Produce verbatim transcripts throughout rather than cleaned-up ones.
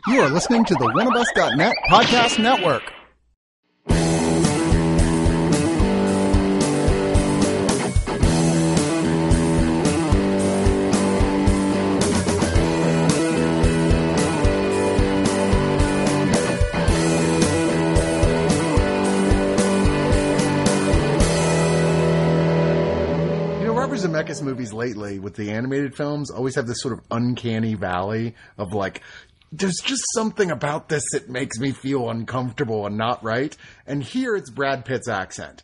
You are listening to the one of us dot net podcast network. Zemeckis movies lately with the animated films always have this sort of uncanny valley of like, there's just something about this that makes me feel uncomfortable and not right. And here it's Brad Pitt's accent.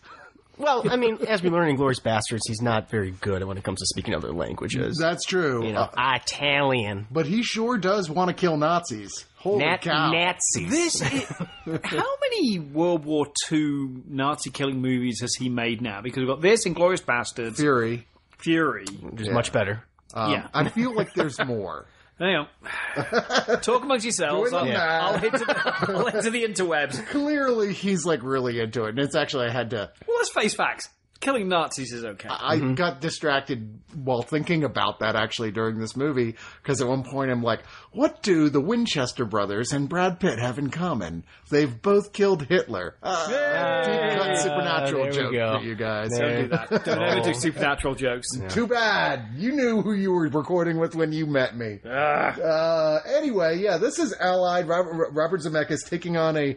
Well, I mean, as we learn in Inglourious Basterds, he's not very good when it comes to speaking other languages. That's true. You know, uh, Italian. But he sure does want to kill Nazis. Holy Nat- cow. Nazis. This is, how many World War Two Nazi killing movies has he made now? Because we've got this, Inglourious Basterds, Fury. Fury. Which is Yeah. much better. Um, Yeah. I feel like there's more. Hang on. Talk amongst yourselves. Doing I'll, the I'll, math. head to the, I'll head to the interwebs. Clearly he's like really into it. And it's actually, I had to... Well, let's face facts. Killing Nazis is okay. I mm-hmm. got distracted while thinking about that actually during this movie, because at one point I'm like, what do the Winchester brothers and Brad Pitt have in common? They've both killed Hitler. Uh, deep cut supernatural there we joke go. for you guys. There. Don't do that. Don't ever do supernatural jokes. Yeah. Too bad. You knew who you were recording with when you met me. Uh, anyway, yeah, this is Allied, Robert, Robert Zemeckis taking on a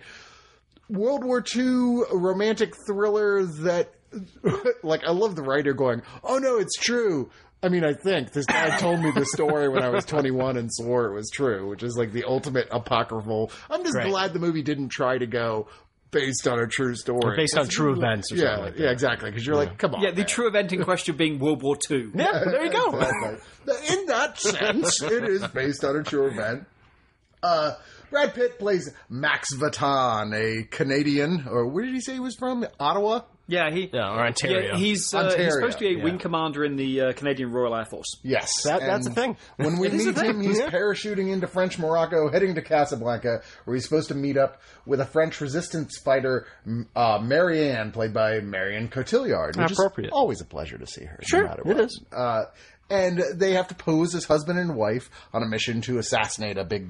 World War Two romantic thriller that like, I love the writer going, oh no, it's true. I mean, I think this guy told me the story when I was twenty-one and swore it was true, which is like the ultimate apocryphal. I'm just Great. glad the movie didn't try to go based on a true story. Or based on true events or yeah, something like that. Yeah, exactly. Because you're like, come on. Yeah, the man. true event in question being World War Two. Yeah, there you go. Exactly. In that sense, it is based on a true event. Uh, Brad Pitt plays Max Vatan, a Canadian, or where did he say he was from? Ottawa? Yeah, he. Yeah, or Ontario. Yeah, he's, uh, Ontario, he's supposed to be a yeah. wing commander in the uh, Canadian Royal Air Force. Yes. That- that's and a thing. When we It is a meet thing. him, he's Yeah. parachuting into French Morocco, heading to Casablanca, where he's supposed to meet up with a French resistance fighter, uh, Marianne, played by Marion Cotillard. Which Appropriate. is always a pleasure to see her. Sure, no matter it what. is. Uh, and they have to pose as husband and wife on a mission to assassinate a big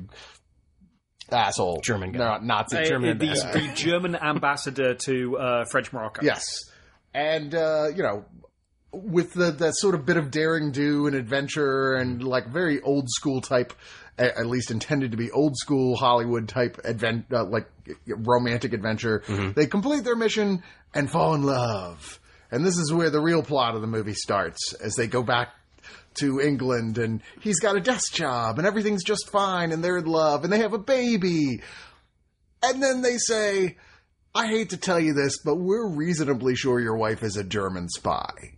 asshole. German guy. No, Nazi. Uh, German the, ambassador. the German ambassador to uh, French Morocco. Yes. And, uh, you know, with the that sort of bit of daring do and adventure and like very old school type, a- at least intended to be old school Hollywood type advent, uh, like romantic adventure, they complete their mission and fall in love. And this is where the real plot of the movie starts, as they go back to England and he's got a desk job and everything's just fine and they're in love and they have a baby. And then they say, I hate to tell you this, but we're reasonably sure your wife is a German spy.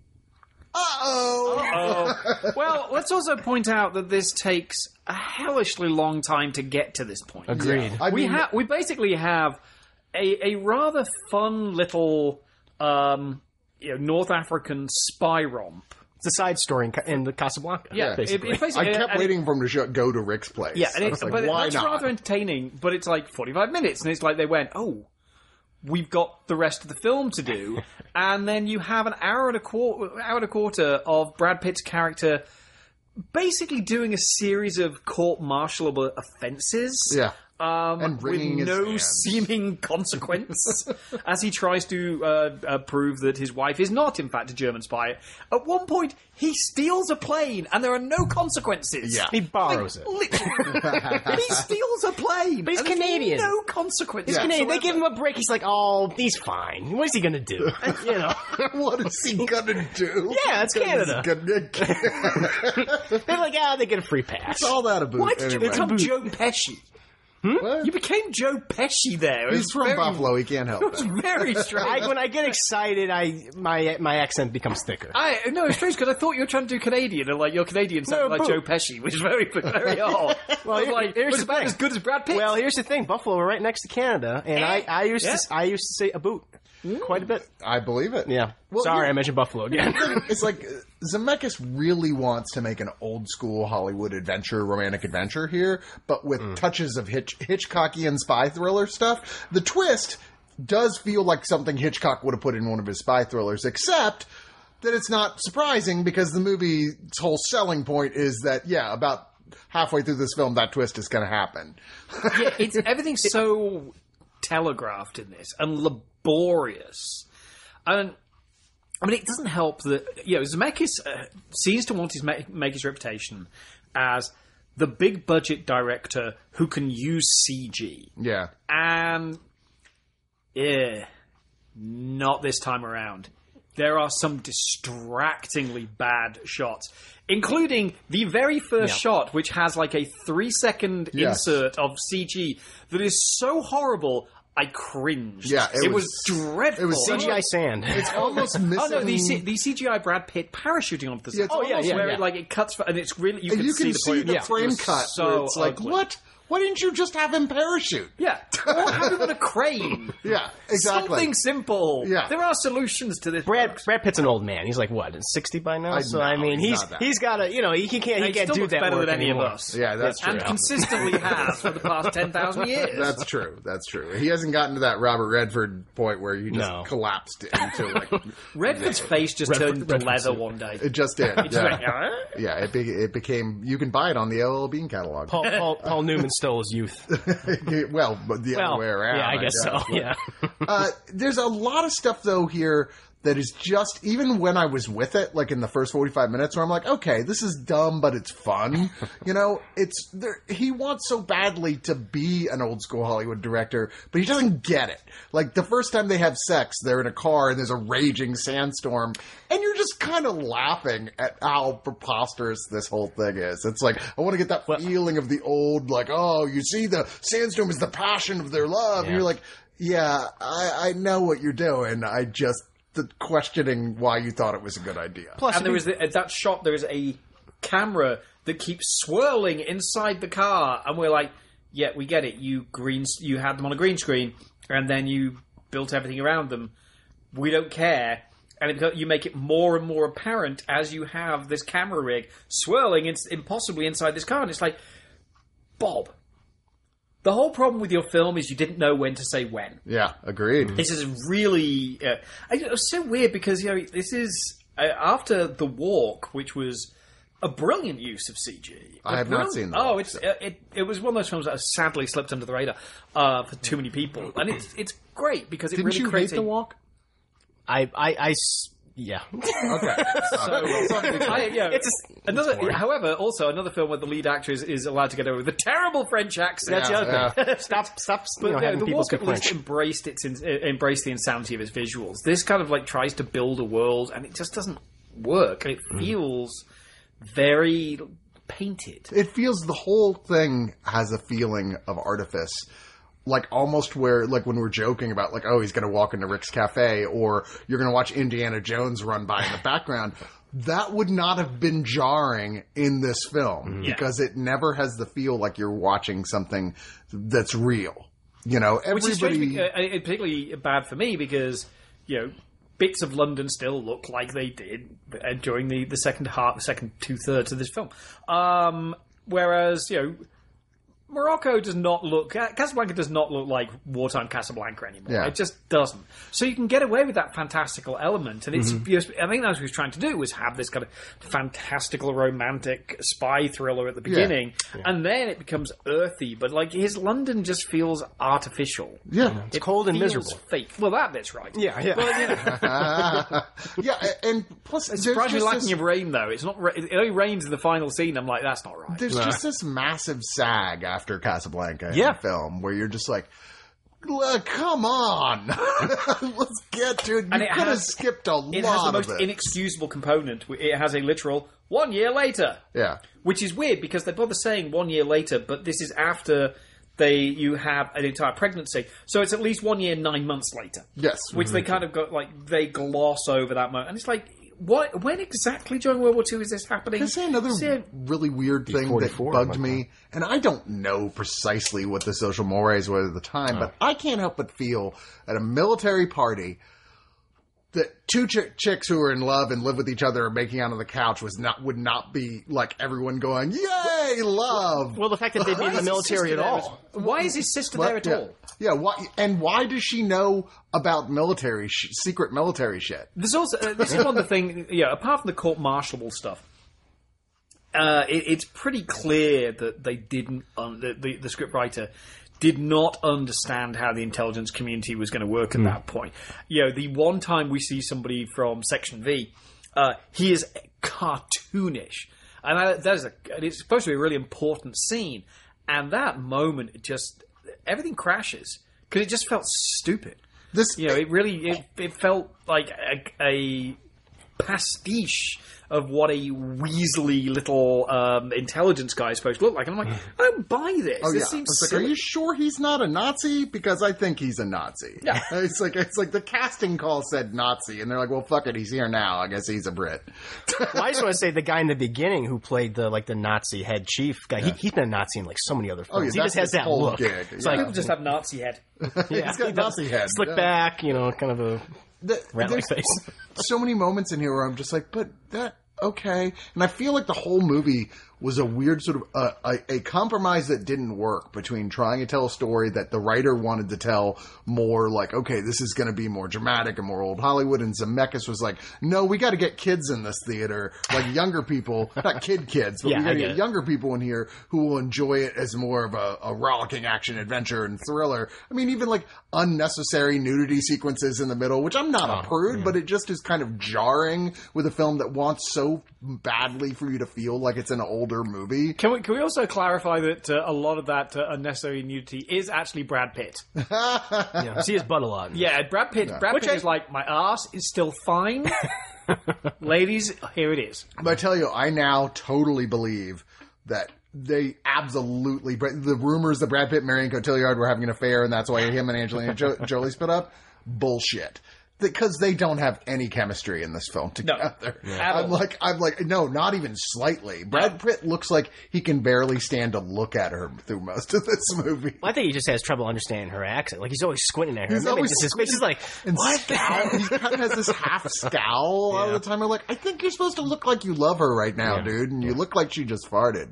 Uh-oh! Uh-oh. Well, let's also point out that this takes a hellishly long time to get to this point. Agreed. I we mean, have we basically have a, a rather fun little um, you know, North African spy romp. It's a side story in, Ca- in the Casablanca. Yeah, basically. it- it basically- I kept and it- waiting for him to show, go to Rick's place. Yeah, and I it, was like, but why that's not? rather entertaining. But it's like forty-five minutes, and it's like they went, "Oh, we've got the rest of the film to do," and then you have an hour and a quarter, hour and a quarter of Brad Pitt's character basically doing a series of court-martialable offences. Yeah. Um, And with wringing his no hands. seeming consequence, as he tries to uh, uh, prove that his wife is not, in fact, a German spy. At one point, he steals a plane, and there are no consequences. Yeah. He borrows it. Literally. He steals a plane. But he's and there's Canadian. No consequences. He's Canadian. They whatsoever. give him a break. He's like, oh, he's fine. What is he going to do? You know? What is he gonna do? Yeah, it's Canada. Gonna, They're like, ah, they get a free pass. it's all that about. Why did you anyway. become Joe Pesci? What? You became Joe Pesci there. It He's was from very, Buffalo. He can't help It was it. very strange. I, when I get excited, I my my accent becomes thicker. I no, it's strange because I thought you were trying to do Canadian, and like your Canadian sounded No, like but- Joe Pesci, which is very, very odd. Well, here- like, here's was the about thing. as good as Brad Pitt. Well, here's the thing: Buffalo, we're right next to Canada, and I, I used Yeah. to I used to say a boot quite a bit. I believe it. Yeah. Well, Sorry, yeah. I mentioned Buffalo again. It's like uh, Zemeckis really wants to make an old school Hollywood adventure, romantic adventure here, but with Mm. touches of Hitch- Hitchcockian spy thriller stuff. The twist does feel like something Hitchcock would have put in one of his spy thrillers, except that it's not surprising because the movie's whole selling point is that, yeah, about halfway through this film that twist is going to happen. Yeah, it's everything's so telegraphed in this and laborious, and I mean it doesn't help that you know Zemeckis uh, seems to want to make his reputation as the big budget director who can use C G. Yeah, and yeah, not this time around. There are some distractingly bad shots, including the very first Yeah. shot, which has like a three-second Yes. insert of C G that is so horrible, I cringed. Yeah, it it, was, was- dreadful. it was C G I sand. it's almost missing. Oh no, the, C- the C G I Brad Pitt parachuting onto the set. Yeah, it's Oh, yeah, Almost yeah, where yeah. it, like it cuts, for, and it's really you and can, you can the, see point. the Yeah. It frame was cut So where it's like, ugly. what? Why didn't you just have him parachute? Yeah, or have him on a crane. Yeah, exactly. Something simple. Yeah. There are solutions to this. Brad folks. Brad Pitt's an old man. He's like what, sixty by now? I so know, I mean, he's he's not that. he's got to you know he, he can't he He can't still do looks that better work than any anymore. of us. Yeah, that's true. And consistently has for the past ten thousand years. That's true. That's true. He hasn't gotten to that Robert Redford point where he just No. collapsed into like. Redford's face just Redford- turned to Redford's leather suit. one day. It just did. Just Yeah, went, "Ah?" yeah. It, be, it became. You can buy it on the L L Bean catalog. Paul, Paul Paul Newman stole his youth. well, but the Well, other way around. yeah, I guess so. Yeah. uh, there's a lot of stuff though here that is just even when I was with it, like in the first forty-five minutes, where I'm like, okay, this is dumb, but it's fun. You know, it's there. He wants so badly to be an old school Hollywood director, but he doesn't get it. Like the first time they have sex, they're in a car and there's a raging sandstorm, and you're just kind of laughing at how preposterous this whole thing is. It's like I want to get that feeling of the old, like, oh, you see, the sandstorm is the passion of their love, and Yeah. you're like, yeah, I, I know what you're doing. I just the questioning why you thought it was a good idea. Plus, And there is the, at that shot, there is a camera that keeps swirling inside the car, and we're like, yeah, we get it. You green, you had them on a green screen, and then you built everything around them. We don't care. And it, you make it more and more apparent as you have this camera rig swirling in, impossibly inside this car. And it's like, Bob, the whole problem with your film is you didn't know when to say when. Yeah, agreed. This is really... Uh, it was so weird because, you know, this is... Uh, after The Walk, which was a brilliant use of C G. I have not seen The Oh, Walk, it's so. uh, it, it was one of those films that has sadly slipped under the radar uh, for too many people. And it's it's great because it Didn't really you hate creates The a- Walk? I I I s- yeah. Okay. I, yeah, It's a- another. it's boring. However, also another film where the lead actor is, is allowed to get away with a terrible French accent. That's Yeah, the other yeah. thing. Stop stop you But know, yeah, having the people Walk speak at least French. embraced its in, uh, embraced the insanity of its visuals. This kind of like tries to build a world, and it just doesn't work. It Mm. feels very painted. It feels the whole thing has a feeling of artifice. Like almost where, like when we're joking about like, oh, he's going to walk into Rick's Cafe or you're going to watch Indiana Jones run by in the background. That would not have been jarring in this film Yeah. because it never has the feel like you're watching something that's real. You know, Which is everybody. strange, uh, uh, particularly bad for me because, you know, bits of London still look like they did uh, during the, the second half, the second two thirds of this film. Um, whereas, you know, Morocco does not look, Casablanca does not look like wartime Casablanca anymore. Yeah. It just doesn't. So you can get away with that fantastical element. And it's, Mm-hmm. you know, I think that's what he was trying to do, was have this kind of fantastical romantic spy thriller at the beginning. And then it becomes earthy. But like his London just feels artificial. yeah. It's cold and Feels miserable. fake. Well, that bit's right. Yeah, yeah. But, you know, Yeah. And plus, it's there's surprisingly just lacking this- of rain, though. It's not. ra- It only rains in the final scene. I'm like, that's not right. There's just this massive sag after Casablanca in Yeah. the film where you're just like, "Look, come on, let's get to it." You And it could have has- skipped a It has the lot most of it. inexcusable component. It has a literal one year later. yeah, Which is weird because they bother saying one year later, but this is after they you have an entire pregnancy, so it's at least one year nine months later. yes, Which they kind of got like they gloss over that moment, and it's like, what? When exactly during World War Two is this happening? Can I say another So- really weird thing that forty-four, bugged like me? And I don't know precisely what the social mores were at the time, but I can't help but feel at a military party that two ch- chicks who are in love and live with each other and making out on the couch was not would not be like everyone going, "Yay, love!" Well, the fact that they'd be in the military at all. Why is his sister What? there at yeah. all? Yeah, why? And why does she know about military sh- secret military shit? There's also uh, this is one of the things. Yeah, apart from the court-martialable stuff, uh, it, it's pretty clear that they didn't, um, the, the, the scriptwriter did not understand how the intelligence community was going to work at mm. that point. You know, the one time we see somebody from Section V, uh, he is cartoonish. And I, that is a, it's supposed to be a really important scene. And that moment, it just, everything crashes. Because it just felt stupid. This, you know, it really, it, it felt like a, a pastiche of what a weaselly little um, intelligence guy is supposed to look like. And I'm like, I don't buy this. Oh, this yeah. seems like, silly. are you sure he's not a Nazi? Because I think he's a Nazi. Yeah. It's like it's like the casting call said Nazi, and they're like, well, fuck it, he's here now. I guess he's a Brit. Well, I just want to say the guy in the beginning who played the like the Nazi head chief guy, yeah. he, he's been a Nazi in like so many other films. Oh, yeah, he just has that look. Gig. It's yeah. like, People just have Nazi head. Yeah, he's got he Nazi head. Slick yeah. back, you know, kind of a the, rat-like face. So many moments in here where I'm just like, but that... okay. And I feel like the whole movie was a weird sort of uh, a, a compromise that didn't work between trying to tell a story that the writer wanted to tell more like, okay, this is going to be more dramatic and more old Hollywood. And Zemeckis was like, no, we got to get kids in this theater, like younger people, not kid kids, but yeah, we got to get it. younger people in here who will enjoy it as more of a, a rollicking action adventure and thriller. I mean, even like unnecessary nudity sequences in the middle, which I'm not oh, a prude, yeah. but it just is kind of jarring with a film that wants so badly for you to feel like it's an older movie. Can we can we also clarify that uh, a lot of that uh, unnecessary nudity is actually Brad Pitt? Yeah, see his butt a lot. Yeah, Brad Pitt. Yeah. Brad Which Pitt I- is like, my ass is still fine. Ladies, here it is. But I tell you, I now totally believe that they absolutely, the rumors that Brad Pitt and Marion Cotillard were having an affair and that's why him and Angelina jo- Jolie split up, bullshit. Because they don't have any chemistry in this film together. No, at I'm all. like, I'm like, no, not even slightly. Brad Pitt looks like he can barely stand to look at her through most of this movie. Well, I think he just has trouble understanding her accent. Like he's always squinting at her. He's Maybe always just his face is like, and what? scowl. He kind of has this half scowl all Yeah. the time. I'm like, I think you're supposed to look like you love her right now, Yeah. dude, and you look like she just farted.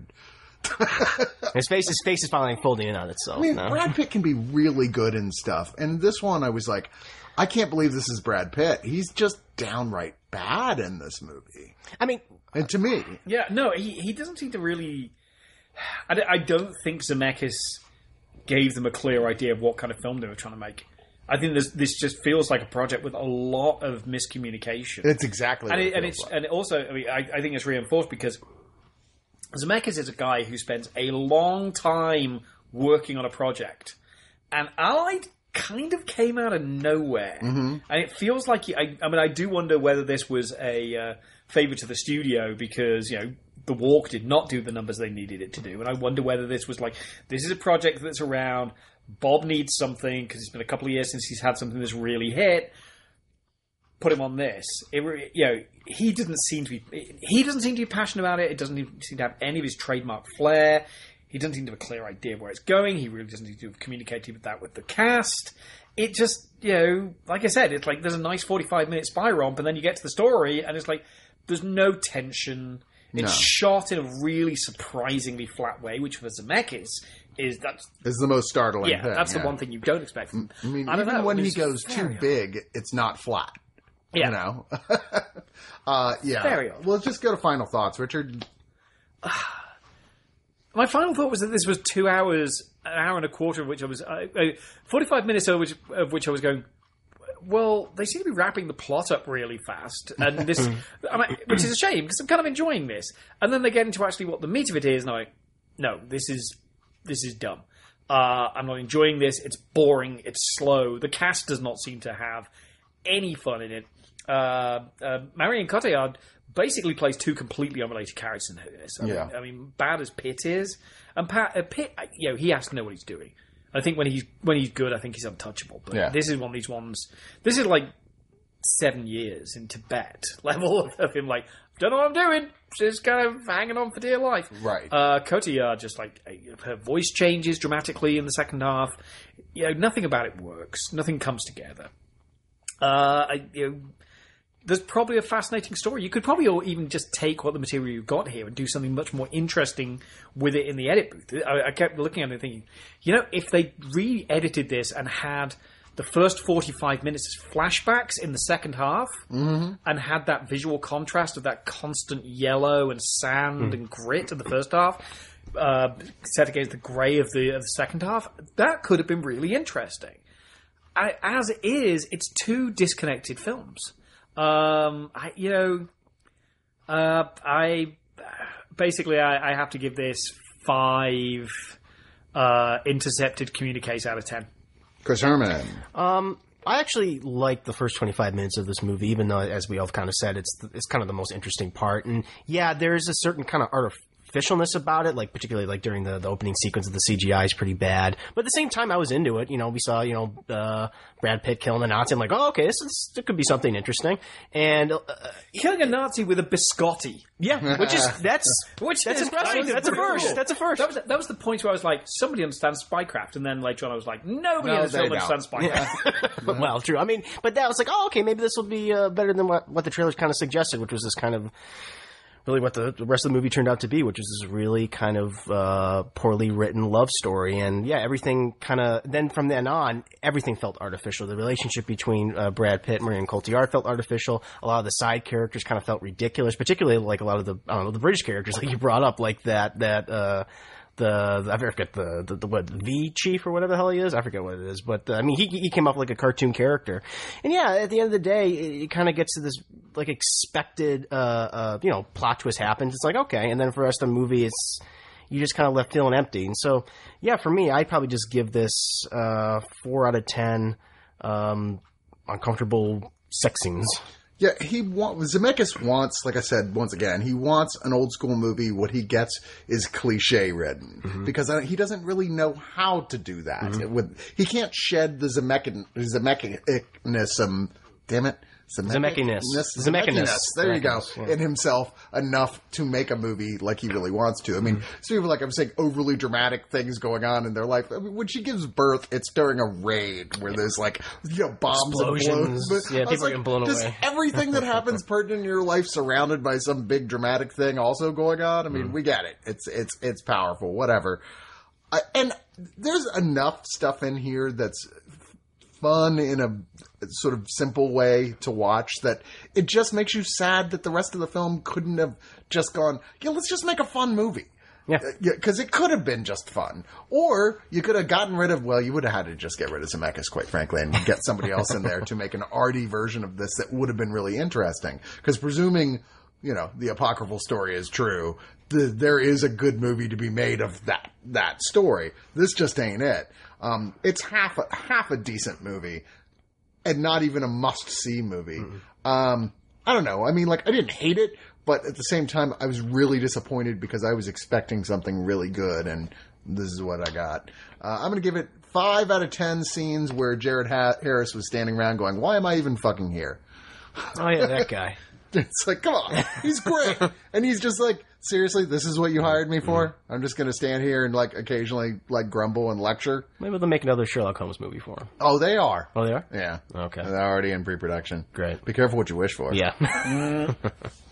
His face, his face is finally folding in on itself. I mean, no? Brad Pitt can be really good and stuff. And this one, I was like, I can't believe this is Brad Pitt. He's just downright bad in this movie. I mean, And to me, Yeah, no, he he doesn't seem to really. I, d- I don't think Zemeckis gave them a clear idea of what kind of film they were trying to make. I think this this just feels like a project with a lot of miscommunication. it's exactly and what it, it and feels it's like. and it also, I mean, I, I think it's reinforced because Zemeckis is a guy who spends a long time working on a project, and Allied kind of came out of nowhere, Mm-hmm. and it feels like I, I mean, I do wonder whether this was a uh, favor to the studio because you know The Walk did not do the numbers they needed it to do, and I wonder whether this was like this is a project that's around. Bob needs something because it's been a couple of years since he's had something that's really hit. Put him on this. It, re- you know, he doesn't seem to be. He doesn't seem to be passionate about it. It doesn't even seem to have any of his trademark flair. He doesn't seem to have a clear idea of where it's going. He really doesn't seem to have communicated with that with the cast. It just, you know, like I said, it's like there's a nice forty-five minute spy romp, and then you get to the story, and it's like there's no tension. It's No. shot in a really surprisingly flat way, which for Zemeckis is that's It's the most startling yeah, thing. that's yeah. the one thing you don't expect from. I mean, I don't even know, when he it's goes too very big, it's not flat. Yeah. You know? uh, yeah. Very odd. Well, let's just go to final thoughts. Richard? My final thought was that this was two hours, an hour and a quarter of which I was, uh, uh, forty-five minutes of which, of which I was going, well, they seem to be wrapping the plot up really fast, and this, I mean, which is a shame because I'm kind of enjoying this. And then they get into actually what the meat of it is, and I'm like, no, this is this is dumb. Uh, I'm not enjoying this. It's boring. It's slow. The cast does not seem to have any fun in it. Uh, uh, Marion Cotillard basically plays two completely unrelated characters in this. I Yeah. mean, I mean, bad as Pitt is, and Pat, uh, Pitt, uh, you know, he has to know what he's doing. I think when he's when he's good, I think he's untouchable. But Yeah. this is one of these ones. This is like seven years in Tibet level of, of him. Like, don't know what I'm doing. Just kind of hanging on for dear life. Right. Uh, Cotillard just like uh, her voice changes dramatically in the second half. You know, nothing about it works. Nothing comes together. Uh, I, you know, there's probably a fascinating story. You could probably even just take what the material you've got here and do something much more interesting with it in the edit booth. I, I kept looking at it and thinking, you know, if they re-edited this and had the first forty-five minutes as flashbacks in the second half, mm-hmm. and had that visual contrast of that constant yellow and sand mm. and grit in the first half, uh, set against the grey of the of the second half, that could have been really interesting. I, as it is, it's two disconnected films. Um, I, you know, uh, I basically I, I have to give this five uh, intercepted communiques out of ten. Chris Herman. Um, I actually like the first twenty-five minutes of this movie, even though, as we all kind of said, it's it's kind of the most interesting part. And yeah, there's a certain kind of artificialness about it, like particularly like during the, the opening sequence of the C G I is pretty bad. But at the same time, I was into it. You know, we saw you know uh, Brad Pitt killing a Nazi. I'm like, oh, okay, this is, it could be something interesting. And uh, killing a Nazi with a biscotti. Yeah, which is that's which that's is, impressive. That that's a first. That's a first. That was that was the point where I was like, somebody understands spycraft, and then later on I was like, nobody No, in this film they understands spycraft. Yeah. Well, true. I mean, but that was like, oh, okay, maybe this will be uh, better than what what the trailers kind of suggested, which was this kind of really what the, the rest of the movie turned out to be, which is this really kind of uh, poorly written love story. And yeah, everything kind of, then from then on, everything felt artificial. The relationship between uh, Brad Pitt and Marion Cotillard felt artificial. A lot of the side characters kind of felt ridiculous, particularly like a lot of the, I don't know, the British characters, like you brought up, like that, that, uh, The, the I forget the, the the what the chief or whatever the hell he is. I forget what it is, but uh, I mean he he came off like a cartoon character, and yeah, at the end of the day, it, it kind of gets to this like expected uh uh you know plot twist happens. It's like okay, and then for the rest of the movie, it's you just kind of left feeling empty. And so yeah, for me, I'd probably just give this uh four out of ten um uncomfortable sex scenes. Yeah, he wants, Zemeckis wants, like I said, once again, he wants an old school movie. What he gets is cliche ridden mm-hmm. because he doesn't really know how to do that. Mm-hmm. With, he can't shed the Zemeckis, Zemeckism, damn it. Zemeckis. Zemeckis. There you go. Yeah. In himself enough to make a movie like he really wants to. I mean, mm-hmm. so people like I'm saying overly dramatic things going on in their life. I mean, when she gives birth, it's during a raid where there's like you know bombs explosions. And blows. Yeah, people like, are getting blown just away. Everything that happens pertinent in your life surrounded by some big dramatic thing also going on. I mean, mm-hmm. we get it. It's it's it's powerful. Whatever. I, and there's enough stuff in here that's fun in a sort of simple way to watch that it just makes you sad that the rest of the film couldn't have just gone, yeah, let's just make a fun movie. Yeah. Because uh, it could have been just fun. Or you could have gotten rid of, well, you would have had to just get rid of Zemeckis, quite frankly, and get somebody else in there to make an arty version of this that would have been really interesting. Because presuming, you know, the apocryphal story is true, the, there is a good movie to be made of that that story. This just ain't it. Um, it's half a, half a decent movie. And not even a must-see movie. Mm-hmm. Um, I don't know. I mean, like, I didn't hate it, but at the same time, I was really disappointed because I was expecting something really good, and this is what I got. Uh, I'm going to give it five out of ten scenes where Jared ha- Harris was standing around going, why am I even fucking here? Oh, yeah, that guy. It's like, come on. He's great. And he's just like, seriously, this is what you hired me for? Mm-hmm. I'm just going to stand here and, like, occasionally, like, grumble and lecture? Maybe they'll make another Sherlock Holmes movie for him. Oh, they are. Oh, they are? Yeah. Okay. They're already in pre-production. Great. Be careful what you wish for. Yeah.